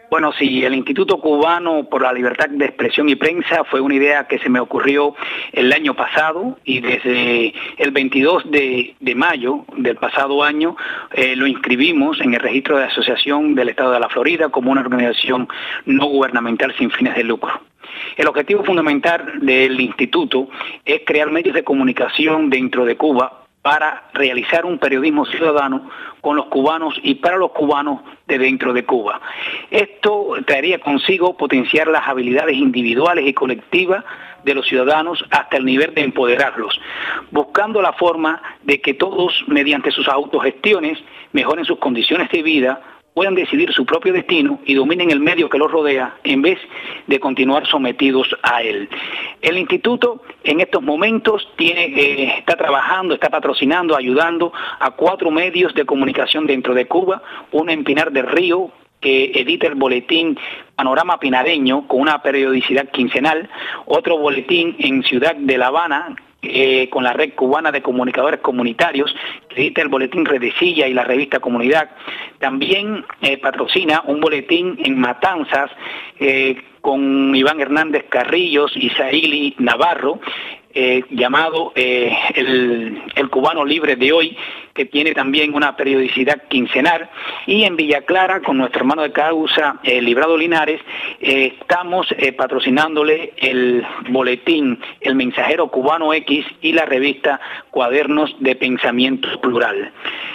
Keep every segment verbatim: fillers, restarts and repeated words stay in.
Bueno, sí, el Instituto Cubano por la Libertad de Expresión y Prensa fue una idea que se me ocurrió el año pasado y desde el veintidós de mayo del pasado año eh, lo inscribimos en el registro de asociación del Estado de la Florida como una organización no gubernamental sin fines de lucro. El objetivo fundamental del instituto es crear medios de comunicación dentro de Cuba para realizar un periodismo ciudadano con los cubanos y para los cubanos de dentro de Cuba. Esto traería consigo potenciar las habilidades individuales y colectivas de los ciudadanos hasta el nivel de empoderarlos, buscando la forma de que todos, mediante sus autogestiones, mejoren sus condiciones de vida, puedan decidir su propio destino y dominen el medio que los rodea en vez de continuar sometidos a él. El instituto en estos momentos tiene, eh, está trabajando, está patrocinando, ayudando a cuatro medios de comunicación dentro de Cuba, uno en Pinar del Río, que edita el boletín Panorama Pinareño con una periodicidad quincenal, otro boletín en Ciudad de La Habana, Eh, con la Red Cubana de Comunicadores Comunitarios, que edita el boletín Redecilla y la revista Comunidad. También eh, patrocina un boletín en Matanzas eh, con Iván Hernández Carrillos y Saíli Navarro, eh, llamado eh, el, el Cubano Libre de Hoy, que tiene también una periodicidad quincenal. Y en Villa Clara, con nuestro hermano de causa, eh, Librado Linares, eh, estamos eh, patrocinándole el boletín El Mensajero Cubano X y la revista Cuadernos de Pensamiento Plural.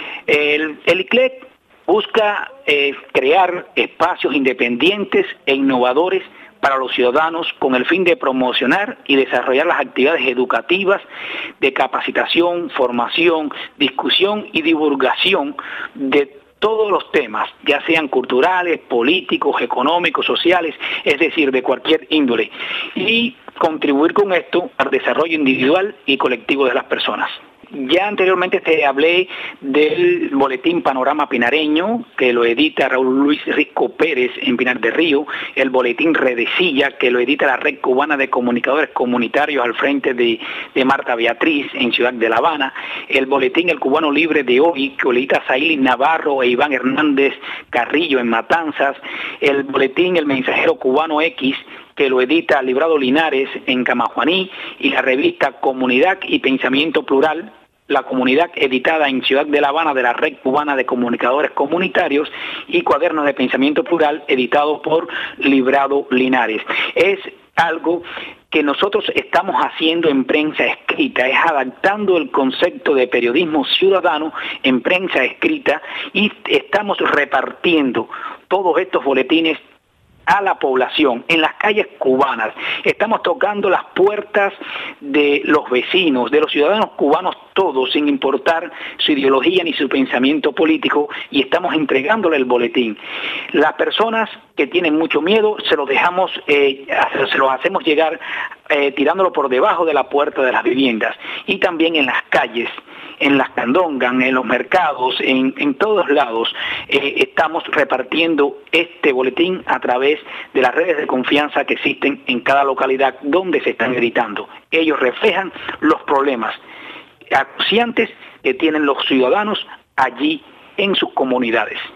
El, el I C L E C busca eh, crear espacios independientes e innovadores para los ciudadanos con el fin de promocionar y desarrollar las actividades educativas de capacitación, formación, discusión y divulgación de todos los temas, ya sean culturales, políticos, económicos, sociales, es decir, de cualquier índole, y contribuir con esto al desarrollo individual y colectivo de las personas. Ya anteriormente te hablé del boletín Panorama Pinareño, que lo edita Raúl Luis Risco Pérez en Pinar del Río, el boletín Redecilla, que lo edita la Red Cubana de Comunicadores Comunitarios al frente de, de Marta Beatriz en Ciudad de La Habana, el boletín El Cubano Libre de Hoy, que lo edita Saíli Navarro e Iván Hernández Carrillo en Matanzas, el boletín El Mensajero Cubano X, que lo edita Librado Linares en Camajuaní, y la revista Comunidad y Pensamiento Plural, la Comunidad, editada en Ciudad de La Habana de la Red Cubana de Comunicadores Comunitarios, y Cuadernos de Pensamiento Plural, editado por Librado Linares. Es algo que nosotros estamos haciendo en prensa escrita, es adaptando el concepto de periodismo ciudadano en prensa escrita, y estamos repartiendo todos estos boletines a la población, en las calles cubanas. Estamos tocando las puertas de los vecinos, de los ciudadanos cubanos todos, sin importar su ideología ni su pensamiento político, y estamos entregándole el boletín. Las personas que tienen mucho miedo, se los dejamos, eh, se los hacemos llegar eh, tirándolo por debajo de la puerta de las viviendas, y también en las calles, en las candongas, en los mercados, en, en todos lados, eh, estamos repartiendo este boletín a través de las redes de confianza que existen en cada localidad donde se están editando. Ellos reflejan los problemas acuciantes que tienen los ciudadanos allí en sus comunidades.